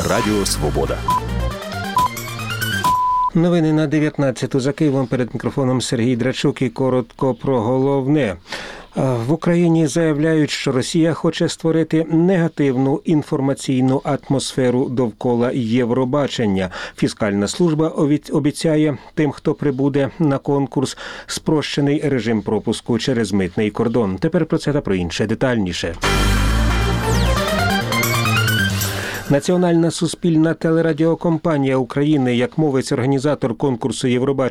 Радіо Свобода. Новини на 19-ту за Києвом. Перед мікрофоном Сергій Драчук і коротко про головне. В Україні заявляють, що Росія хоче створити негативну інформаційну атмосферу довкола Євробачення. Фіскальна служба обіцяє тим, хто прибуде на конкурс, спрощений режим пропуску через митний кордон. Тепер про це та про інше детальніше. Національна суспільна телерадіокомпанія України, як мовить організатор конкурсу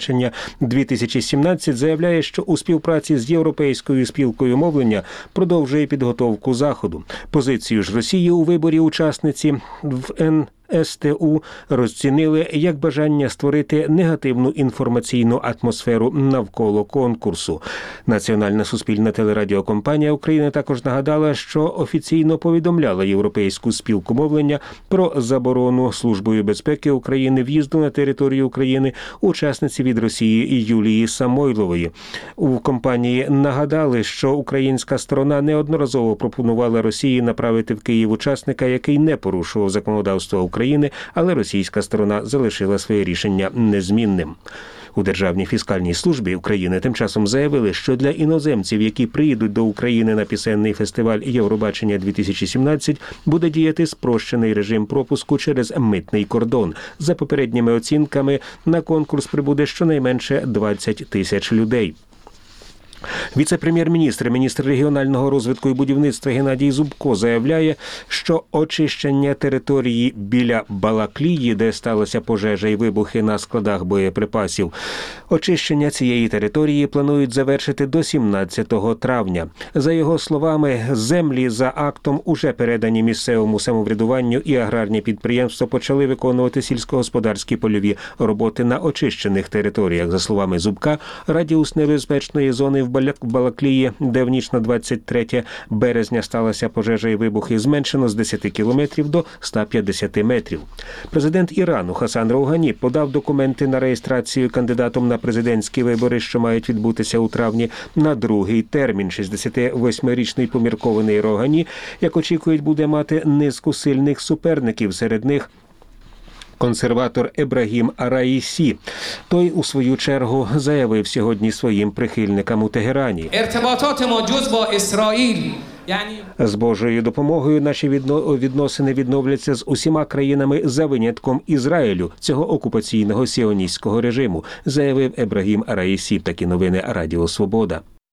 «Євробачення-2017», заявляє, що у співпраці з Європейською спілкою мовлення продовжує підготовку заходу. Позицію ж Росії у виборі учасниці в СТУ розцінили як бажання створити негативну інформаційну атмосферу навколо конкурсу. Національна суспільна телерадіокомпанія України також нагадала, що офіційно повідомляла Європейську спілку мовлення про заборону Службою безпеки України в'їзду на територію України учасниці від Росії Юлії Самойлової. У компанії нагадали, що українська сторона неодноразово пропонувала Росії направити в Київ учасника, який не порушував законодавство України, але російська сторона залишила своє рішення незмінним. У Державній фіскальній службі України тим часом заявили, що для іноземців, які приїдуть до України на пісенний фестиваль Євробачення-2017, буде діяти спрощений режим пропуску через митний кордон. За попередніми оцінками, на конкурс прибуде щонайменше 20 тисяч людей. Віце-прем'єр-міністр, міністр регіонального розвитку і будівництва Геннадій Зубко заявляє, що очищення території біля Балаклії, де сталася пожежа і вибухи на складах боєприпасів, очищення цієї території планують завершити до 17 травня. За його словами, землі за актом уже передані місцевому самоврядуванню, і аграрні підприємства почали виконувати сільськогосподарські польові роботи на очищених територіях. За словами Зубка, радіус небезпечної зони в Балаклії, де в ніч на 23 березня сталася пожежа і вибухи, зменшено з 10 кілометрів до 150 метрів. Президент Ірану Хасан Роухані подав документи на реєстрацію кандидатом на президентські вибори, що мають відбутися у травні, на другий термін. 68-річний поміркований Роухані, як очікують, буде мати низку сильних суперників, серед них консерватор Ебрагім Раїсі. Той, у свою чергу, заявив сьогодні своїм прихильникам у Тегерані: «З Божою допомогою наші відносини відновляться з усіма країнами за винятком Ізраїлю, цього окупаційного сіоністського режиму», заявив Ебрагім Раїсі. Такі новини Радіо Свобода.